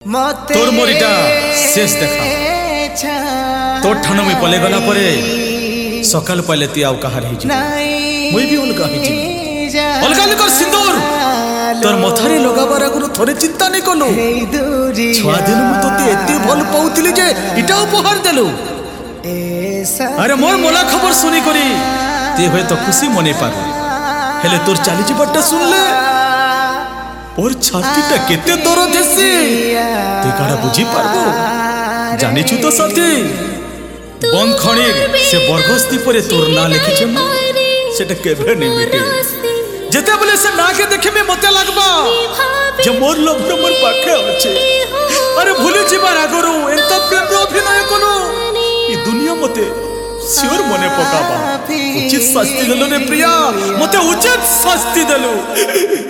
तोर मोरीटा शेष देखा तोर ठाण मुई पले गला परे सकाल पहले ती आउ कहार ही मुई भी अलगा ही अलगा कर सिंदूर तोर मथारे लगाबार आगुरु थोड़े चिंता नहीं कलु छुआ दिन मु तोते एते भल पाउतिली जे इटा उपहार देलु। अरे मोर मोला खबर सुनी करी ते होय तो खुशी मने पार हेले तोर चाली जीवटा सुनले और छातीटा केते दर्द हेसी ते काडा बुझी पारबो जानिछु तो साथी बन खणीर से बरगस्ती परे तोर ना लिखिछे सेटा केबे नहीं मिटे जेते बोले से ना के देखे में मते लागबा जे मोर लभर मोर पाखे अछि। अरे भूली जीवार आगरो एंत प्रेम रो अभिनय कोनु ई दुनिया मते सियोर मने पकाबा उचित शास्ति देलो रे प्रिया मते उचित शास्ति देलो।